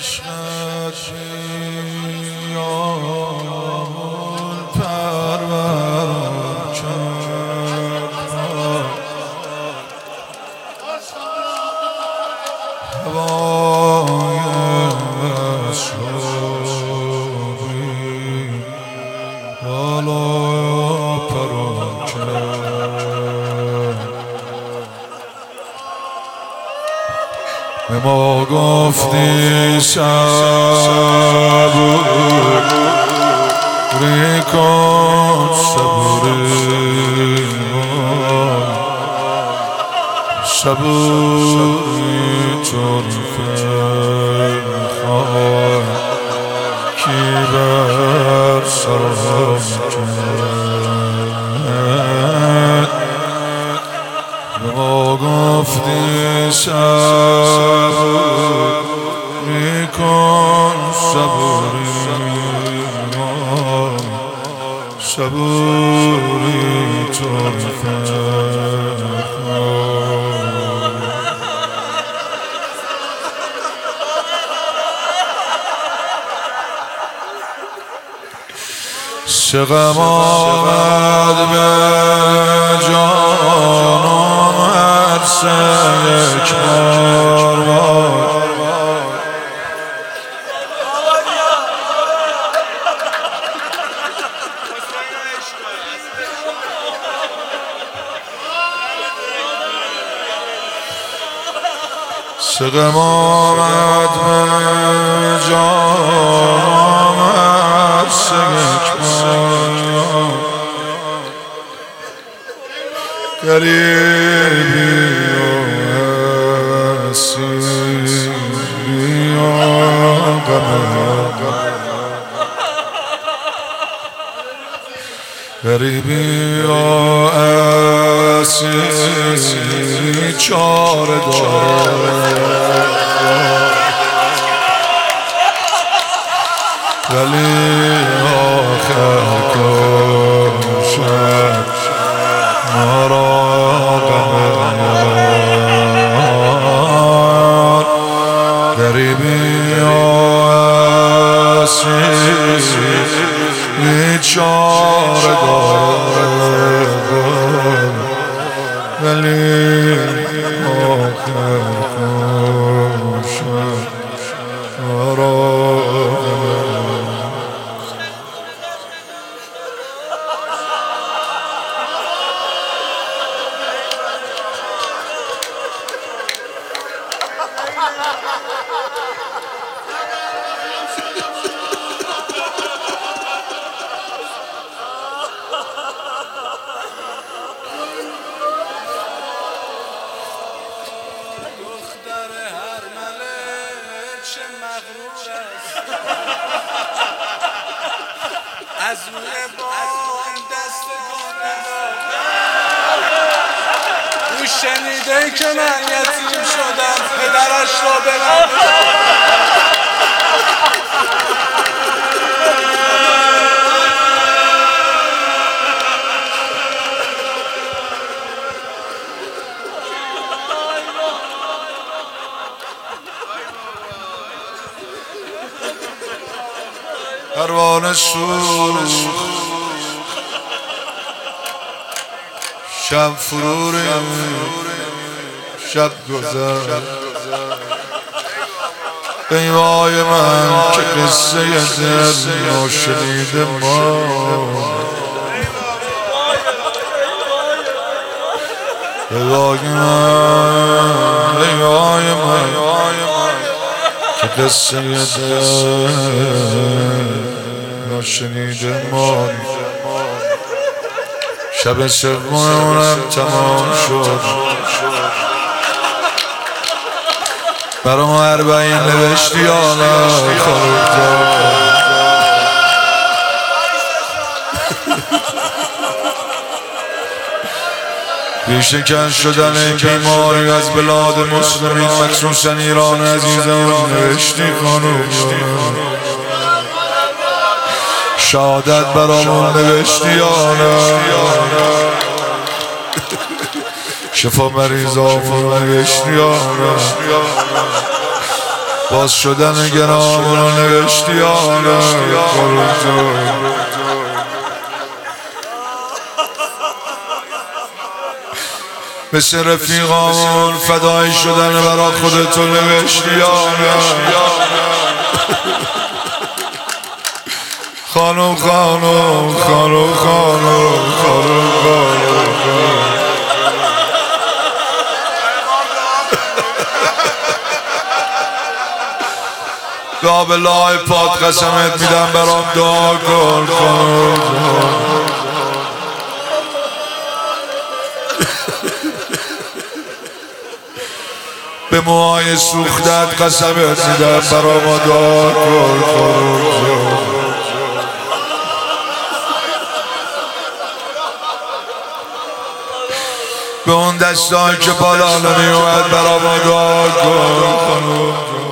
عشقت بیامون پرورم کرد هوای اسرابی بالا پرم کرد به ما گفتی صبوری کن صبوری صبوری چون فرخان کی بر سرم کرد به ما گفتی صبوری کن صبوری صبوری چون فرخان سقم آمد به جانم هر سه یک بار سقم آمد به جانم هر سه یک بار غریبی و اسیری و غریبی و اسیری چاره داره ولی آخر کشد ما را غمار غریبی و اسیری چاره داره ولی آخر کشد ما را از روی بام دست او شنیده که من یتیم شدم پدرش را به من پروانه سوخت شب فرور شب گذر پیوای من که قصه دل ناشنیده ما پیوای من که قصه دل ناشنیده ما شب سومم تمام شد برام 40 نوشتی آنها خواب بیشکن شدن بیماری از بلاد مسلمین مخصوصا ایران عزیزم نوشتی خانوم شهادت برامون نوشتی آنها شفا مریضامون نوشتی آنها باز شدن گرام رو نوشتی آنه مثل رفیقامون فدای شدن برا خودتو نوشتی آنه خانم خانم خانم خانم خانم خانم لا به لای پاد قسمت میدم برام دعا کن خانم به موهای سوختت قسمت میدم برام دعا کن خانم به اون دستایی که بالا نمیومد برام دعا کن خانم